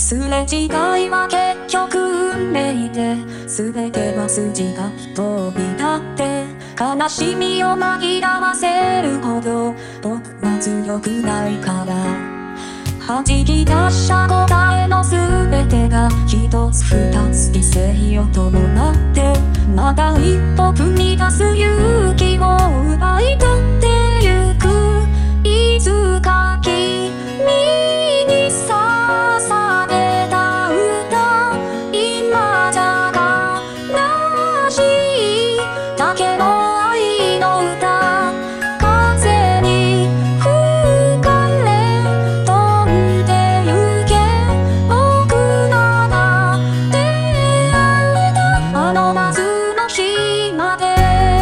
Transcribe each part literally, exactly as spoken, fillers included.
すれ違いは結局運命で、全ては筋が飛び立って悲しみを紛らわせるほど僕は強くないから、弾き出した答えの全てが一つ二つ犠牲を伴ってまた一歩踏み出す勇気を奪い取ってゆく。いつか君に捧げた歌、今じゃ悲しいだけの愛の歌、風に吹かれ飛んでゆけ。僕らが出会えたあの夏の日まで。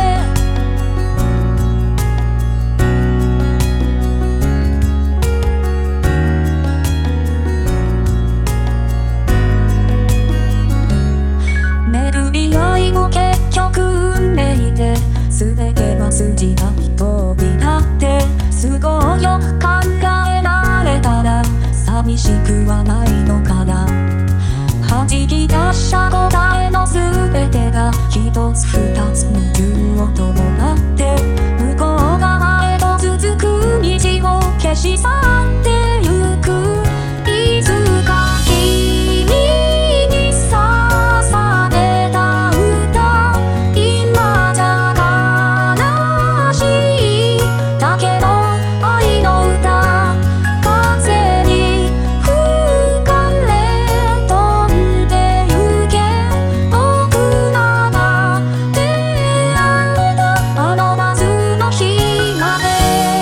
巡り合いも結局運命で、全ては筋が飛び立って都合よく考えられたら寂しくはないのかな。弾き出した答えの全てが一つ二つの夢を伴って向こう側へと続く虹を消し去ってゆく。いつか君に捧げた歌、今じゃ悲しいだけの愛の歌、風に吹かれ飛んでゆけ。僕らが出会えたあの夏の日まで。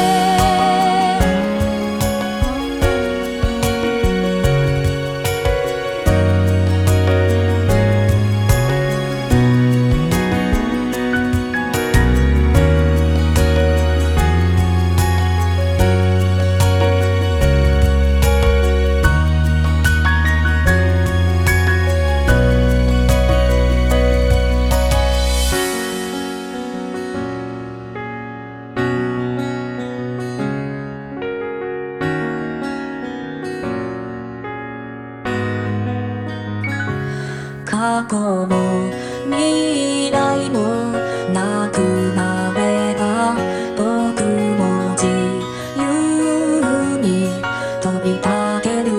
過去も未来もなくなれば僕も自由に飛び立てる